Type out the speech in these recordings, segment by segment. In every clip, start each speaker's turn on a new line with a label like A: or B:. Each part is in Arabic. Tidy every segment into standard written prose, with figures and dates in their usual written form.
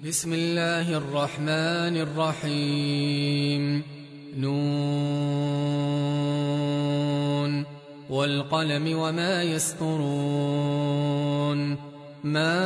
A: بسم الله الرحمن الرحيم. نون والقلم وما يسطرون. ما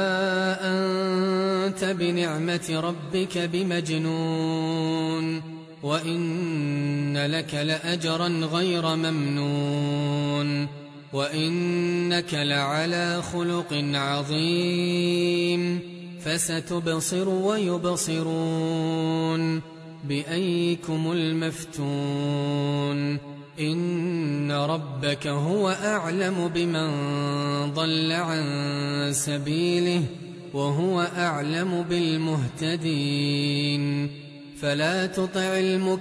A: أنت بنعمة ربك بمجنون وإن لك لأجرا غير ممنون وإنك لعلى خلق عظيم. فستبصر ويبصرون بأيكم المفتون. إن ربك هو أعلم بمن ضل عن سبيله وهو أعلم بالمهتدين. فلا تطع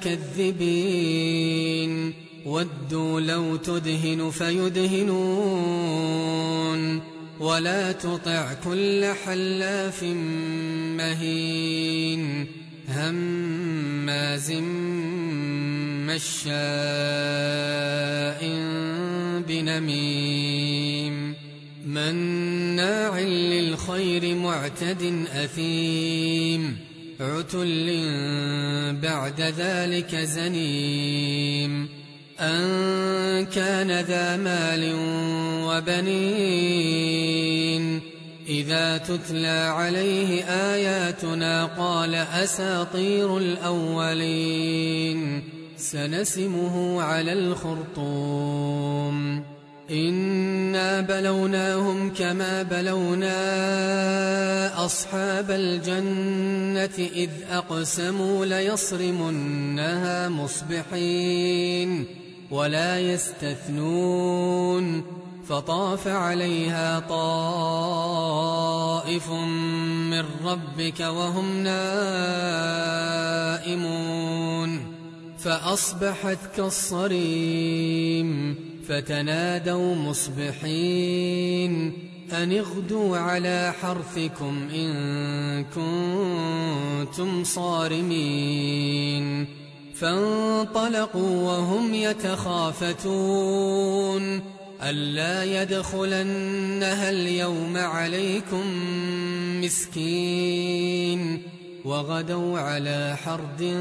A: المكذبين ودوا لو تدهن فيدهنون ولا تطع كل حلاف مهين هماز مشاء بنميم مناع للخير معتد أثيم عتل بعد ذلك زنيم أن كان ذا مال وبنين إذا تتلى عليه آياتنا قال أساطير الأولين سنسمه على الخرطوم. إنا بلوناهم كما بلونا أصحاب الجنة إذ أقسموا ليصرمنها مصبحين ولا يستثنون. فطاف عليها طائف من ربك وهم نائمون فأصبحت كالصريم. فتنادوا مصبحين أن اغدوا على حرثكم إن كنتم صارمين. فانطلقوا وهم يتخافتون ألا يدخلنها اليوم عليكم مسكين وغدوا على حرد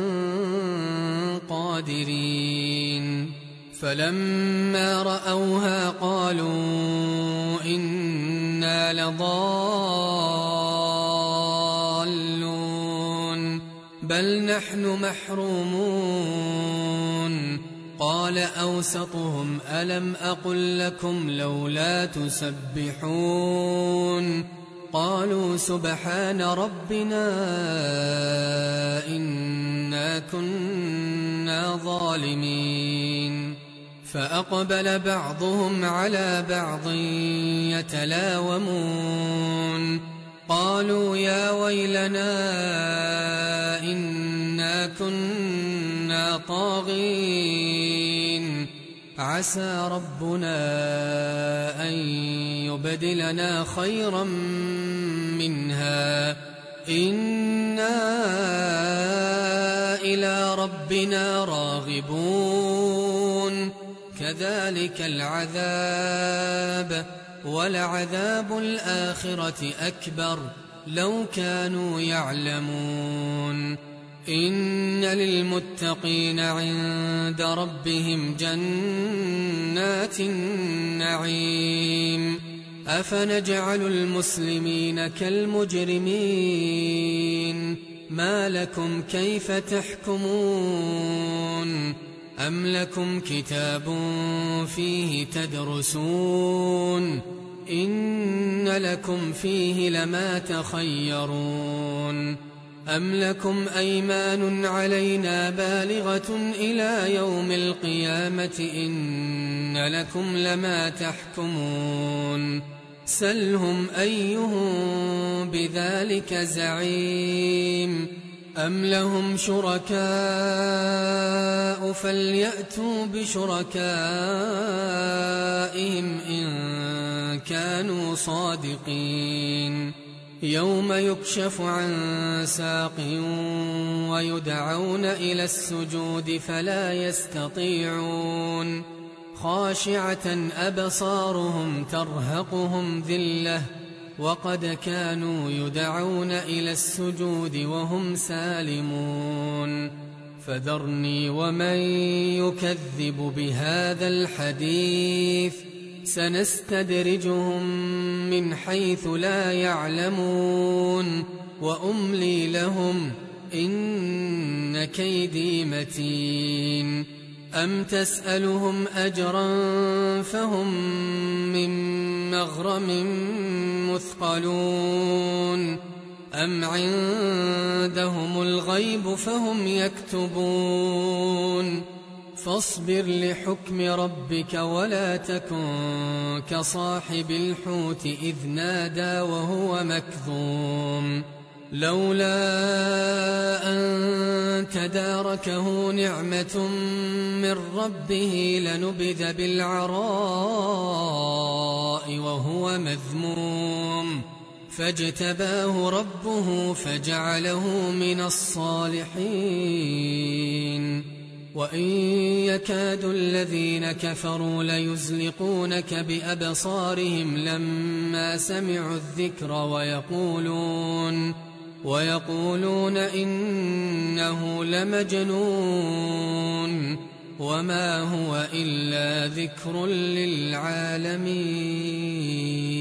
A: قادرين. فلما رأوها قالوا إنا لضالون بل نحن محرومون. قال أوسطهم ألم أقل لكم لولا تسبحون قالوا سبحان ربنا إنا كنا ظالمين. فأقبل بعضهم على بعض يتلاومون قالوا يا ويلنا إنا كنا طاغين عسى ربنا أن يبدلنا خيرا منها إنا إلى ربنا راغبون. كذلك العذاب ولعذاب الآخرة أكبر لو كانوا يعلمون. إن للمتقين عند ربهم جنات النعيم. أفنجعل المسلمين كالمجرمين ما لكم كيف تحكمون أم لكم كتاب فيه تدرسون إن لكم فيه لما تخيرون أم لكم أيمان علينا بالغة إلى يوم القيامة إن لكم لما تحكمون. سلهم أيهم بذلك زعيم أم لهم شركاء فليأتوا بشركائهم إن كانوا صادقين. يوم يكشف عن ساق ويدعون إلى السجود فلا يستطيعون خاشعة أبصارهم ترهقهم ذلة وقد كانوا يدعون إلى السجود وهم سالمون فذرني ومن يكذب بهذا الحديث سنستدرجهم من حيث لا يعلمون وأملي لهم إن كيدي متين أم تسألهم أجرا فهم من مغرم مثقلون أم عندهم الغيب فهم يكتبون فاصبر لحكم ربك ولا تكن كصاحب الحوت إذ نادى وهو مكظوم لولا أن تداركه نعمة من ربه لنبذ بالعراء وهو مذموم فاجتباه ربه فجعله من الصالحين وإن يكاد الذين كفروا ليزلقونك بأبصارهم لما سمعوا الذكر ويقولون إنه لمجنون وما هو إلا ذكر للعالمين.